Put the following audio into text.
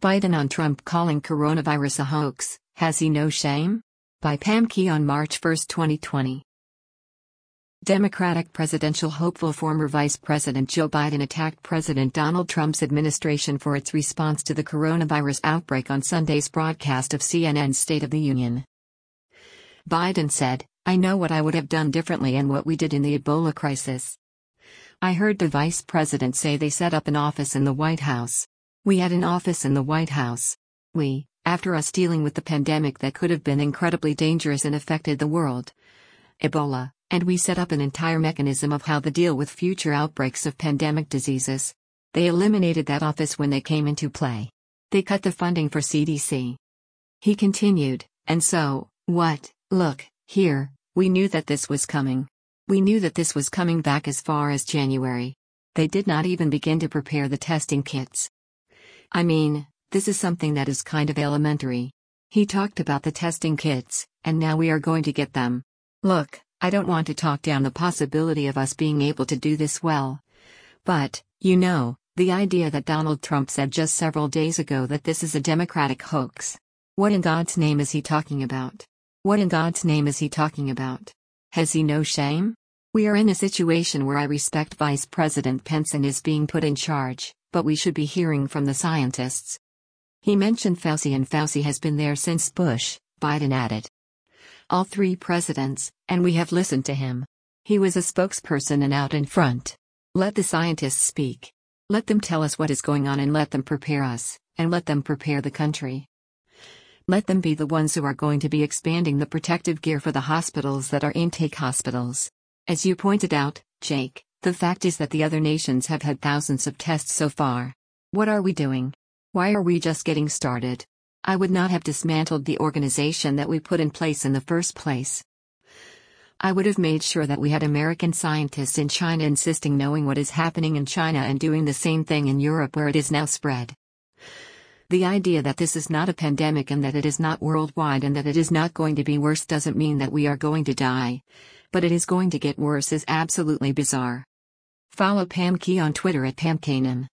Biden on Trump calling coronavirus a hoax, has he no shame? By Pam Key on March 1, 2020. Democratic presidential hopeful former Vice President Joe Biden attacked President Donald Trump's administration for its response to the coronavirus outbreak on Sunday's broadcast of CNN's State of the Union. Biden said, "I know what I would have done differently and what we did in the Ebola crisis. I heard the vice president say they set up an office in the White House. We had an office in the White House. We, after us dealing with the pandemic that could have been incredibly dangerous and affected the world, Ebola, and we set up an entire mechanism of how to deal with future outbreaks of pandemic diseases. They eliminated that office when they came into play. They cut the funding for CDC." He continued, "And so, look, here, we knew that this was coming. We knew that this was coming back as far as January. They did not even begin to prepare the testing kits. I mean, this is something that is kind of elementary." He talked about the testing kits, and now we are going to get them. Look, I don't want to talk down the possibility of us being able to do this well. But, the idea that Donald Trump said just several days ago that this is a Democratic hoax. What in God's name is he talking about? What in God's name is he talking about? Has he no shame? We are in a situation where I respect Vice President Pence and is being put in charge, but we should be hearing from the scientists. He mentioned Fauci, and Fauci has been there since Bush, Biden added. All three presidents, and we have listened to him. He was a spokesperson and out in front. Let the scientists speak. Let them tell us what is going on and let them prepare us, and let them prepare the country. Let them be the ones who are going to be expanding the protective gear for the hospitals that are intake hospitals. As you pointed out, Jake, the fact is that the other nations have had thousands of tests so far. What are we doing? Why are we just getting started? I would not have dismantled the organization that we put in place in the first place. I would have made sure that we had American scientists in China insisting, knowing what is happening in China and doing the same thing in Europe where it is now spread. The idea that this is not a pandemic and that it is not worldwide and that it is not going to be worse doesn't mean that we are going to die. But it is going to get worse is absolutely bizarre. Follow Pam Key on Twitter at PamKanan.